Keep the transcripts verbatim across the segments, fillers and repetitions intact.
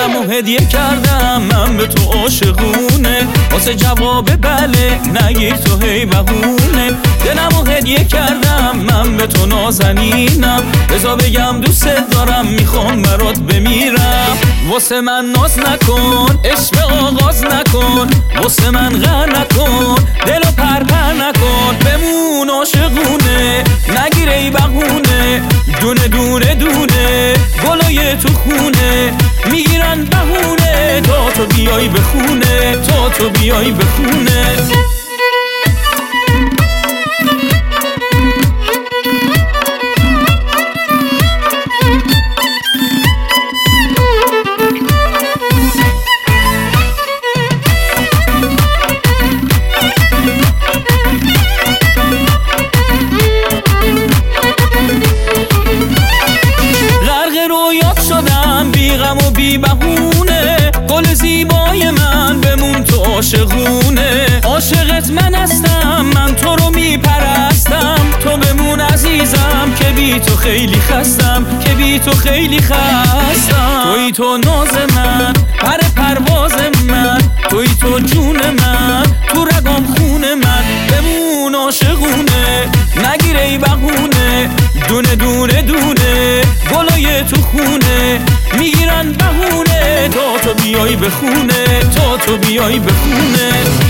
دلمو هدیه کردم من به تو عاشقونه، واسه جواب بله نگیر تو هی بهونه. دلمو هدیه کردم من به تو نازنینم، بذار بگم دوست دارم میخوام برات بمیرم. واسه من ناز نکن عشق آغاز نکن، واسه من غر نکن دلو پرپر نکن. بمون عاشقونه نگیر ای بهونه، دونه دونه دونه گلای تو خونه میگیرن بهونه تا تو بیای به خونه، تا تو بیای به خونه. بی غم و بی بهونه گل زیبای من بمون تو عاشقونه. عاشقت من هستم من تو رو میپرستم، تو بمون عزیزم که بی تو خیلی خستم، که بی تو خیلی خستم. توی تو ناز من پر پرواز من، توی تو جون من تو رگام خون من. بمون عاشقونه نگیر ای بهونه، دونه دونه دونه گلای تو خونه میگیرن بهونه تا تو بیای به خونه، تا تو بیای به خونه.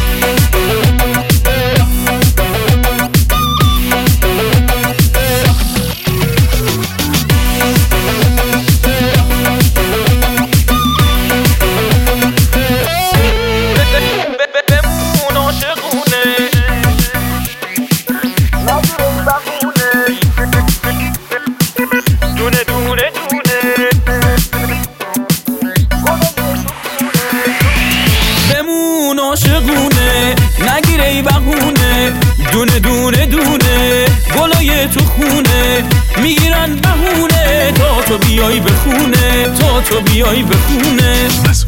عاشقونه نگیر ای بهونه، دونه دونه دونه گلای تو خونه میگیرن بهونه تا تو بیای به خونه، تا تو بیای به خونه.